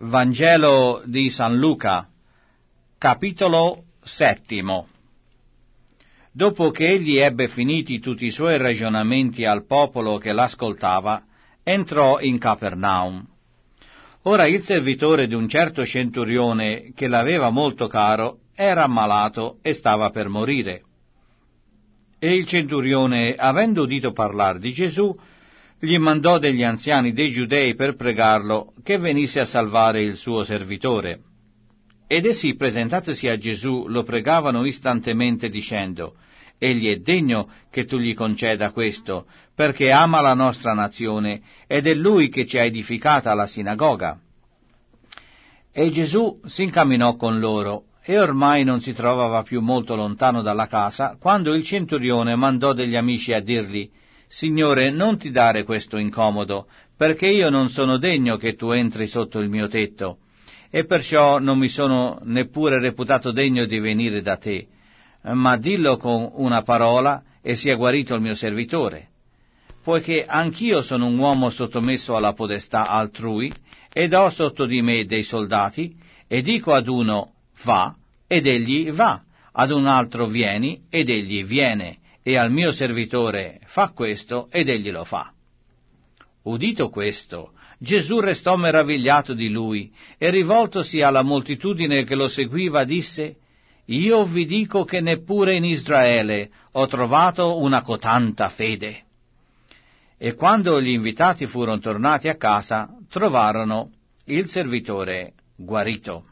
Vangelo di San Luca, capitolo 7. Dopo che egli ebbe finiti tutti i suoi ragionamenti al popolo che l'ascoltava, entrò in Capernaum. Ora il servitore di un certo centurione, che l'aveva molto caro, era ammalato e stava per morire. E il centurione, avendo udito parlare di Gesù, gli mandò degli anziani dei Giudei per pregarlo che venisse a salvare il suo servitore. Ed essi, presentatosi a Gesù, lo pregavano istantemente dicendo: «Egli è degno che tu gli conceda questo, perché ama la nostra nazione, ed è lui che ci ha edificata la sinagoga». E Gesù si incamminò con loro, e ormai non si trovava più molto lontano dalla casa, quando il centurione mandò degli amici a dirgli: «Signore, non ti dare questo incomodo, perché io non sono degno che tu entri sotto il mio tetto, e perciò non mi sono neppure reputato degno di venire da te, ma dillo con una parola e sia guarito il mio servitore, poiché anch'io sono un uomo sottomesso alla potestà altrui, ed ho sotto di me dei soldati, e dico ad uno: va, ed egli va, ad un altro: vieni, ed egli viene, e al mio servitore: fa questo, ed egli lo fa». Udito questo, Gesù restò meravigliato di lui, e rivoltosi alla moltitudine che lo seguiva disse: «Io vi dico che neppure in Israele ho trovato una cotanta fede». E quando gli invitati furono tornati a casa, trovarono il servitore guarito.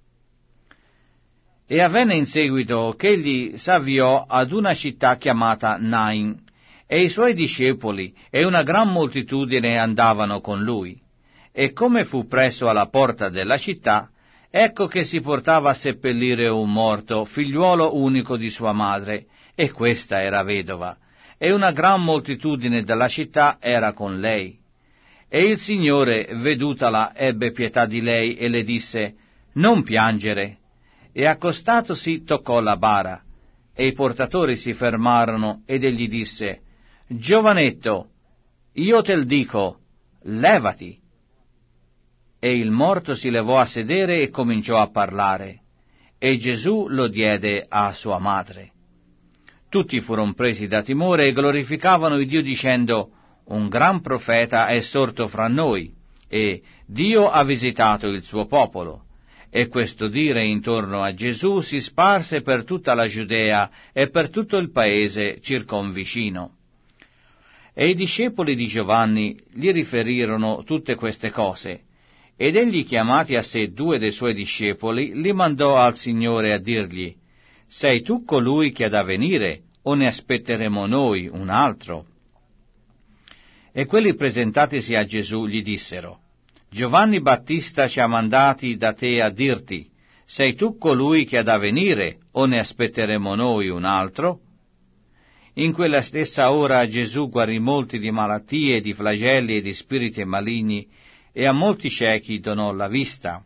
E avvenne in seguito che egli s'avviò ad una città chiamata Nain, e i suoi discepoli e una gran moltitudine andavano con lui. E come fu presso alla porta della città, ecco che si portava a seppellire un morto, figliuolo unico di sua madre, e questa era vedova, e una gran moltitudine della città era con lei. E il Signore, vedutala, ebbe pietà di lei e le disse: «Non piangere». E accostatosi toccò la bara, e i portatori si fermarono, ed egli disse: «Giovanetto, io te l dico, levati». E il morto si levò a sedere e cominciò a parlare, e Gesù lo diede a sua madre. Tutti furono presi da timore e glorificavano il Dio dicendo: «Un gran profeta è sorto fra noi, e Dio ha visitato il suo popolo». E questo dire intorno a Gesù si sparse per tutta la Giudea e per tutto il paese circonvicino. E i discepoli di Giovanni gli riferirono tutte queste cose, ed egli, chiamati a sé 2 dei suoi discepoli, li mandò al Signore a dirgli: «Sei tu colui che ha da venire, o ne aspetteremo noi un altro?» E quelli presentatisi a Gesù gli dissero: «Giovanni Battista ci ha mandati da te a dirti: sei tu colui che ha da venire, o ne aspetteremo noi un altro?» In quella stessa ora Gesù guarì molti di malattie, di flagelli e di spiriti maligni, e a molti ciechi donò la vista.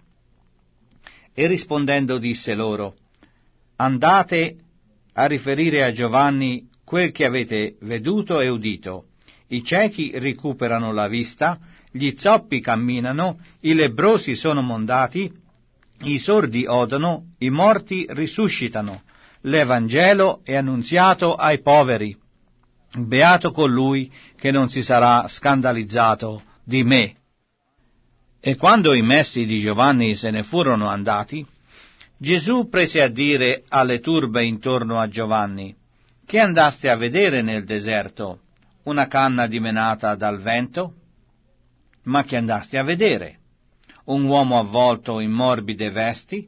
E rispondendo disse loro: «Andate a riferire a Giovanni quel che avete veduto e udito. I ciechi recuperano la vista, gli zoppi camminano, i lebbrosi sono mondati, i sordi odono, i morti risuscitano, l'Evangelo è annunziato ai poveri. Beato colui che non si sarà scandalizzato di me». E quando i messi di Giovanni se ne furono andati, Gesù prese a dire alle turbe intorno a Giovanni: «Che andaste a vedere nel deserto? Una canna dimenata dal vento? Ma che andaste a vedere? Un uomo avvolto in morbide vesti?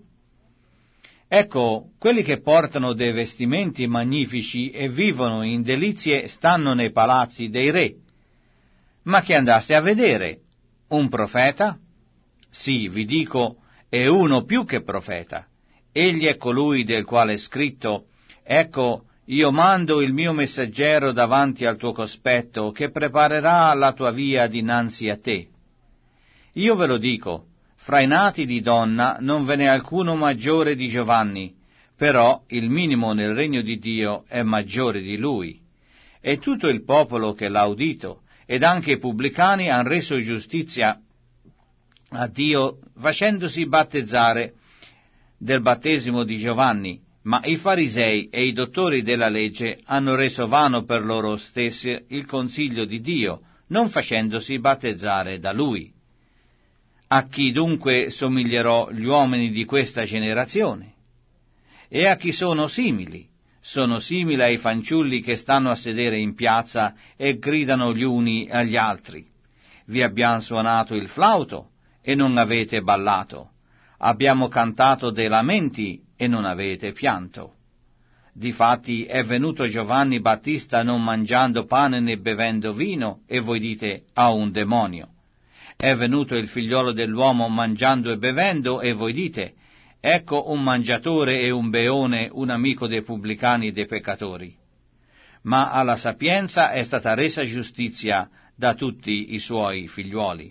Ecco, quelli che portano dei vestimenti magnifici e vivono in delizie stanno nei palazzi dei re. Ma che andaste a vedere? Un profeta? Sì, vi dico, è uno più che profeta. Egli è colui del quale è scritto: «Ecco, io mando il mio messaggero davanti al tuo cospetto, che preparerà la tua via dinanzi a te». Io ve lo dico, fra i nati di donna non ve n'è alcuno maggiore di Giovanni, però il minimo nel regno di Dio è maggiore di lui. E tutto il popolo che l'ha udito, ed anche i pubblicani, han reso giustizia a Dio facendosi battezzare del battesimo di Giovanni, ma i farisei e i dottori della legge hanno reso vano per loro stessi il consiglio di Dio, non facendosi battezzare da lui. A chi dunque somiglierò gli uomini di questa generazione? E a chi sono simili? Sono simili ai fanciulli che stanno a sedere in piazza e gridano gli uni agli altri. Vi abbiamo suonato il flauto e non avete ballato. Abbiamo cantato dei lamenti e non avete pianto. Difatti è venuto Giovanni Battista non mangiando pane né bevendo vino, e voi dite ha un demonio. È venuto il figliolo dell'uomo mangiando e bevendo, e voi dite ecco un mangiatore e un beone, un amico dei pubblicani e dei peccatori. Ma alla sapienza è stata resa giustizia da tutti i suoi figliuoli.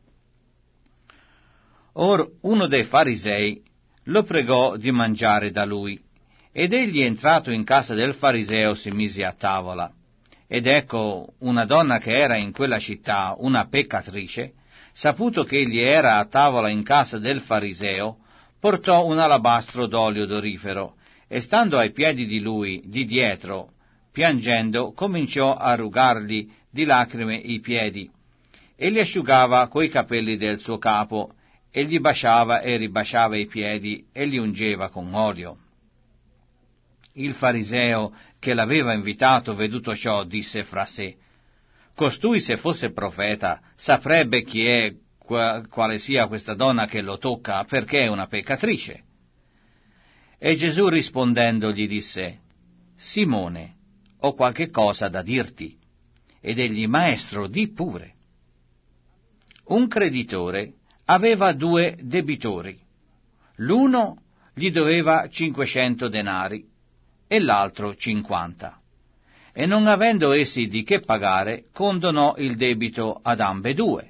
Or uno dei farisei lo pregò di mangiare da lui, ed egli entrato in casa del fariseo si mise a tavola. Ed ecco una donna che era in quella città, una peccatrice, saputo che egli era a tavola in casa del fariseo, portò un alabastro d'olio dorifero, e stando ai piedi di lui, di dietro, piangendo, cominciò a rugargli di lacrime i piedi, e li asciugava coi capelli del suo capo, e gli basciava e ribasciava i piedi, e li ungeva con olio. Il fariseo che l'aveva invitato, veduto ciò, disse fra sé, costui se fosse profeta saprebbe chi è, quale sia questa donna che lo tocca, perché è una peccatrice. E Gesù rispondendo gli disse, Simone, ho qualche cosa da dirti. Ed egli, maestro, di pure. Un creditore aveva 2 debitori. L'uno gli doveva 500 denari e l'altro 50. E non avendo essi di che pagare, condonò il debito ad ambedue.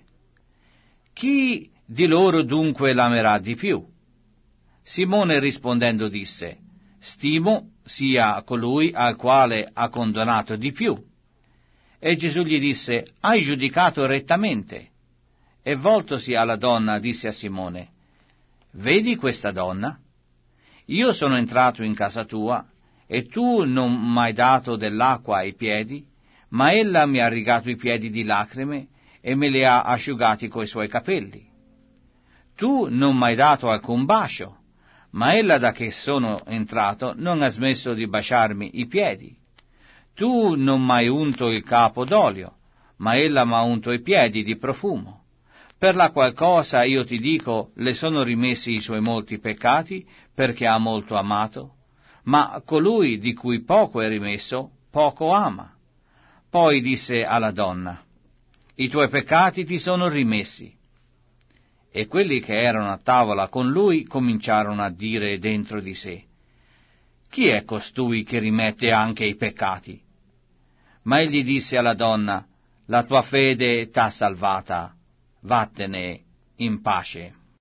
Chi di loro dunque l'amerà di più? Simone rispondendo disse, stimo sia colui al quale ha condonato di più. E Gesù gli disse, hai giudicato rettamente. E voltosi alla donna disse a Simone, vedi questa donna? Io sono entrato in casa tua, e tu non m'hai dato dell'acqua ai piedi, ma ella mi ha rigato i piedi di lacrime e me li ha asciugati coi suoi capelli. Tu non m'hai dato alcun bacio, ma ella da che sono entrato non ha smesso di baciarmi i piedi. Tu non m'hai unto il capo d'olio, ma ella m'ha unto i piedi di profumo. Per la qual cosa io ti dico, le sono rimessi i suoi molti peccati, perché ha molto amato, ma colui di cui poco è rimesso, poco ama. Poi disse alla donna, i tuoi peccati ti sono rimessi. E quelli che erano a tavola con lui cominciarono a dire dentro di sé, chi è costui che rimette anche i peccati? Ma egli disse alla donna, la tua fede t'ha salvata, vattene in pace.